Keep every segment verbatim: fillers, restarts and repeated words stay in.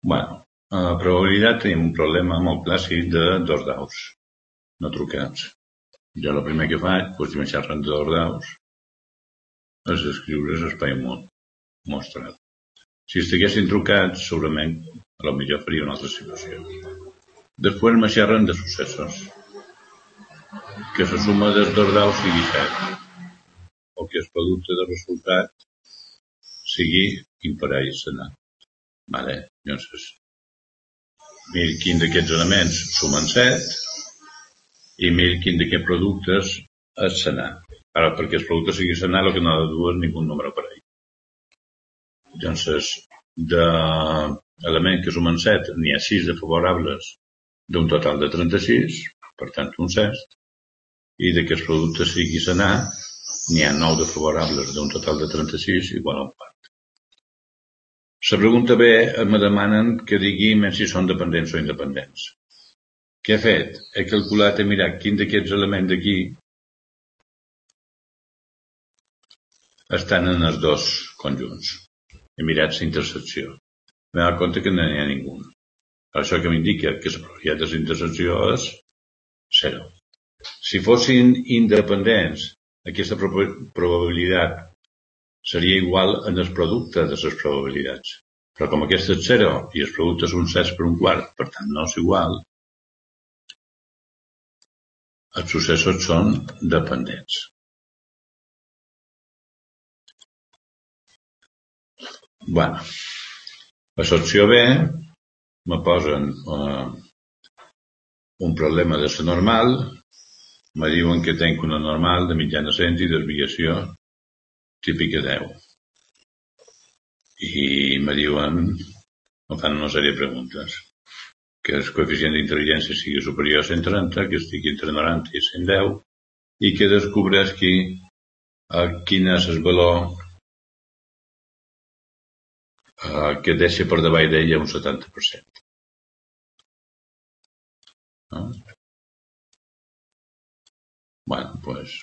Bueno, a la probabilitat tenim un problema molt clàssic de dos daus no trucats. Jo el primer que faig, doncs, si me xerren de dos daus, és escriure l'espai mostrat. Si estiguessin trucats, segurament, a lo millor faria una altra situació. Després me xerren de successos. Que la suma dels dos daus sigui set, o que el producte de resultat sigui imparell senar. Vale? Llavors, mir quin d'aquests elements sumen set i mir quin d'aquests productes és senar. Ara, perquè el producte sigui senar, el que no ha de dur és ningú número parell. Llavors, d'elements que sumen set, n'hi ha sis de favorables d'un total de trenta-sis, per tant, un sest, i de que el producte sigui senar, n'hi ha nou de favorables d'un total de trenta-sis igual a un quart. La pregunta B me demanen que digui si són dependents o independents. Què he fet? He calculat, he mirat quin d'aquests elements d'aquí estan en els dos conjunts. He mirat la intersecció. M'he donat compte que no n'hi ha ningú. Això que m'indica que la probabilitat de la intersecció és zero. Si fossin independents, aquesta probabilitat seria igual en el producte de les probabilitats. Però com aquesta és zero i els productes són set per un quart, per tant no és igual, els successos són dependents. Bueno, a l'opció B me posen uh, un problema de la normal, me diuen que tenc una normal de mitjana cent i desviació típica deu. I me diuen, em fan una sèrie de preguntes, que el coeficient d'intel·ligència sigui superior a cent trenta, que estigui entre noranta i cent deu, i que descobresqui uh, quin és el valor uh, que deixa per davall d'ella un setanta per cent. No? Bueno, doncs, pues,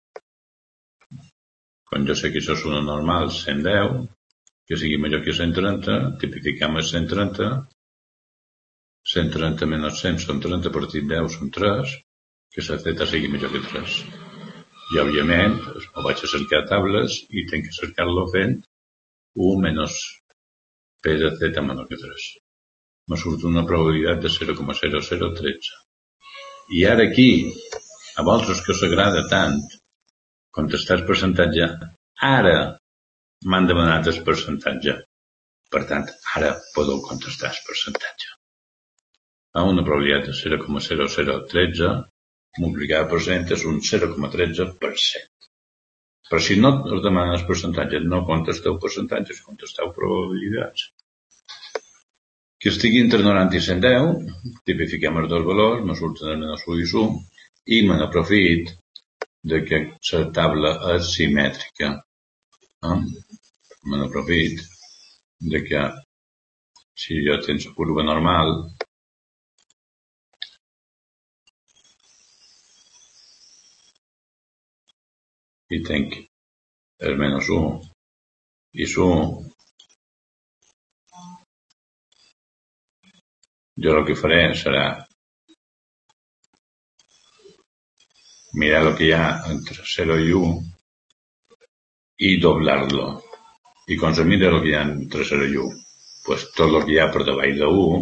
quan jo sé que això és una normal, cent deu, que sigui major que cent trenta, tipificam el cent trenta, cent trenta menys cent són trenta partit deu són tres, que la zeta sigui major que tres. I, òbviament, ho vaig a cercar a tables i tinc que cercar-lo fent u menys p de zeta menor que tres. Me surt una probabilitat de zero coma zero zero un tres. I ara aquí, a vosaltres que us agrada tant contestar el percentatge, ara m'han demanat el percentatge. Per tant, ara podeu contestar el percentatge. A una probabilitat de zero coma zero zero un tres multiplicada per cent és un zero coma tretze per cent. Però si no us demanen el percentatge, no contesteu percentatges, contesteu probabilitats. Que estigui entre noranta i cent deu, tipifiquem els dos valors, me surten el menys u i u, i me n'aprofit de que la taula és simètrica. Eh? Me n'aprofit de que si jo tens la curva normal, i tenc el menys u i u, jo el que faré serà mirar el que hi ha entre zero i u i doblar-lo. I quan se mira el que hi ha entre zero i u, pues tot el que hi ha per davall de u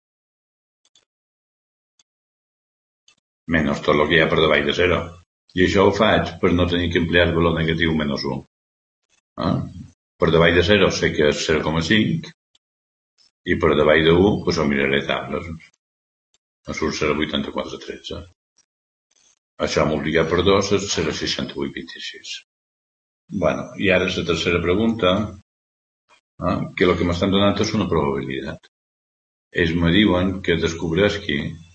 menys tot el que hi ha per davall de zero. I això ho faig per no tenir que emplear el valor negatiu menys u. Eh? Per davall de zero sé que és zero coma cinc i per davall de u pues ho miraré tables. Em surt zero coma vuitanta-quatre tretze. Això multiplicat per dos és zero coma seixanta-vuit vint-i-sis. Bueno, i ara la tercera pregunta, eh, que el que m'estan donant és una probabilitat. Ells me diuen que descobresqui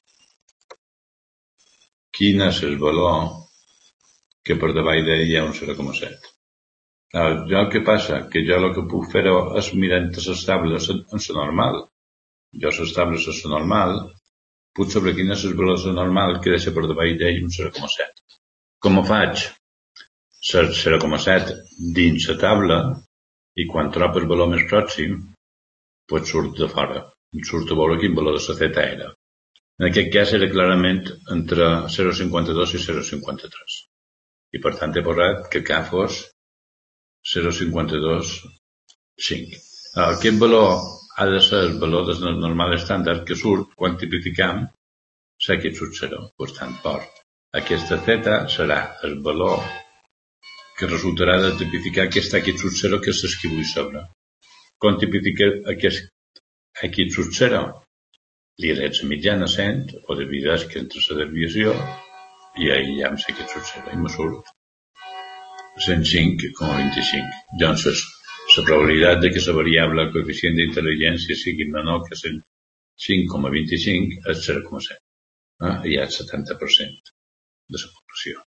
quin és el valor que per davall d'ell hi ha un zero coma set. Jo el que passa, que jo el que puc fer és mirar entre les tables en la normal. Jo les tables en la normal puc saber quin és el valor de la normal que deixa per davall d'ell un zero coma set. Com ho faig? zero coma set dins la taula i quan trobo el valor més pròxim, pues surt de fora. em surt a veure quin valor de la theta era. En aquest cas era clarament entre zero coma cinquanta-dos i zero coma cinquanta-tres. I per tant he posat que K fos zero coma cinquanta-dos cinc. Aquest valor ha de ser el valor del normal estàndard que surt quan tipificam l'equip sub zero. Per tant, port. Aquesta theta serà el valor que resultarà de tipificar aquest equip sub zero que és el que vull saber. Quan tipifica aquest equip sub zero, li aret la mitjana cent o divideix que entre la desviació i aïllam l'equip sub zero i me surt cent cinc coma vint-i-cinc. Llavors, la probabilitat de que la variable coeficient d'intel·ligència sigui menor que cent cinc coma vint-i-cinc és zero coma set. Eh? Hi ha el setanta per cent de la població.